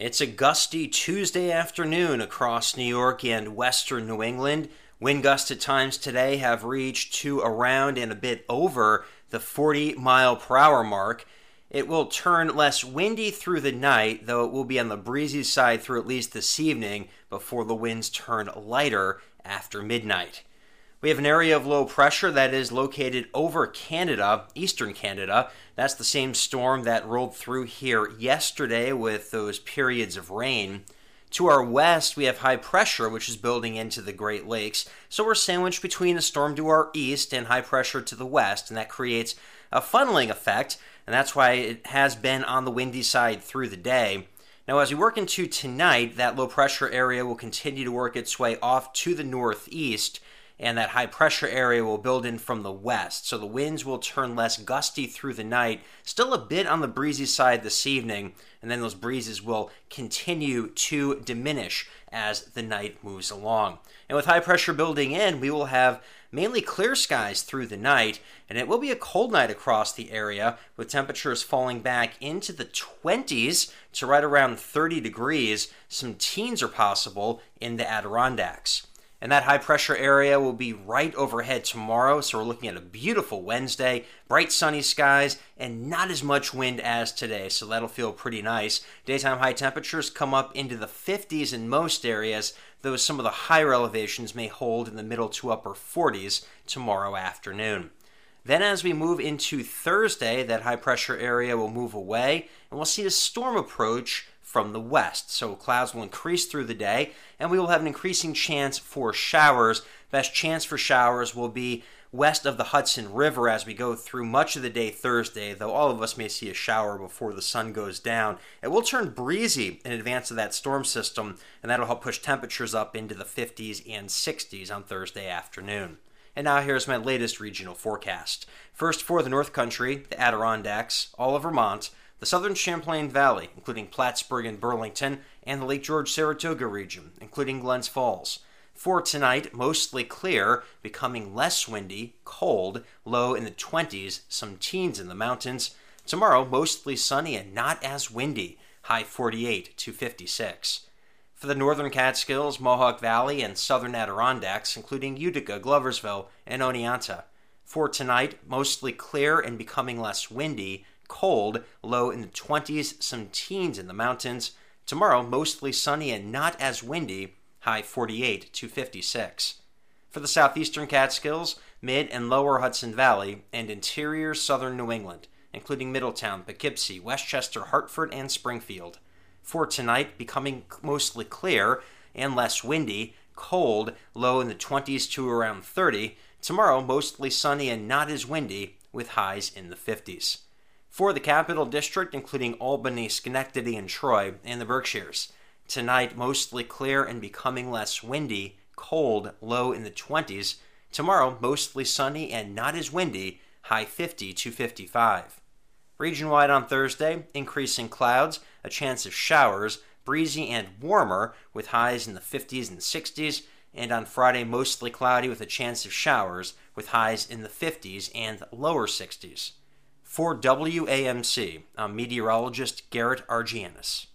It's a gusty Tuesday afternoon across New York and western New England. Wind gusts at times today have reached to around and a bit over the 40-mile-per-hour mark. It will turn less windy through the night, though it will be on the breezy side through at least this evening before the winds turn lighter after midnight. We have an area of low pressure that is located over Canada, eastern Canada. That's the same storm that rolled through here yesterday with those periods of rain. To our west, we have high pressure, which is building into the Great Lakes. So we're sandwiched between a storm to our east and high pressure to the west, and that creates a funneling effect, and that's why it has been on the windy side through the day. Now, as we work into tonight, that low pressure area will continue to work its way off to the northeast, and that high pressure area will build in from the west. So the winds will turn less gusty through the night, still a bit on the breezy side this evening, and then those breezes will continue to diminish as the night moves along. And with high pressure building in, we will have mainly clear skies through the night, and it will be a cold night across the area, with temperatures falling back into the 20s to right around 30 degrees. Some teens are possible in the Adirondacks. And that high-pressure area will be right overhead tomorrow, so we're looking at a beautiful Wednesday, bright sunny skies, and not as much wind as today, so that'll feel pretty nice. Daytime high temperatures come up into the 50s in most areas, though some of the higher elevations may hold in the middle to upper 40s tomorrow afternoon. Then as we move into Thursday, that high-pressure area will move away, and we'll see a storm approach from the west. So clouds will increase through the day, and we will have an increasing chance for showers. Best chance for showers will be west of the Hudson River as we go through much of the day Thursday, though all of us may see a shower before the sun goes down. It will turn breezy in advance of that storm system, and that'll help push temperatures up into the 50s and 60s on Thursday afternoon. And now here's my latest regional forecast. First for the North Country, the Adirondacks, all of Vermont, the southern Champlain Valley, including Plattsburgh and Burlington, and the Lake George-Saratoga region, including Glens Falls. For tonight, mostly clear, becoming less windy, cold, low in the 20s, some teens in the mountains. Tomorrow, mostly sunny and not as windy, high 48 to 56. For the northern Catskills, Mohawk Valley, and southern Adirondacks, including Utica, Gloversville, and Oneonta. For tonight, mostly clear and becoming less windy, cold, low in the 20s, some teens in the mountains. Tomorrow, mostly sunny and not as windy, high 48 to 56. For the southeastern Catskills, mid and lower Hudson Valley, and interior southern New England, including Middletown, Poughkeepsie, Westchester, Hartford, and Springfield. For tonight, becoming mostly clear and less windy, cold, low in the 20s to around 30. Tomorrow, mostly sunny and not as windy, with highs in the 50s. For the Capital District, including Albany, Schenectady, and Troy, and the Berkshires. Tonight, mostly clear and becoming less windy, cold, low in the 20s. Tomorrow, mostly sunny and not as windy, high 50 to 55. Region-wide on Thursday, increasing clouds, a chance of showers, breezy and warmer, with highs in the 50s and 60s. And on Friday, mostly cloudy with a chance of showers, with highs in the 50s and lower 60s. For WAMC, I'm meteorologist Garrett Argianis.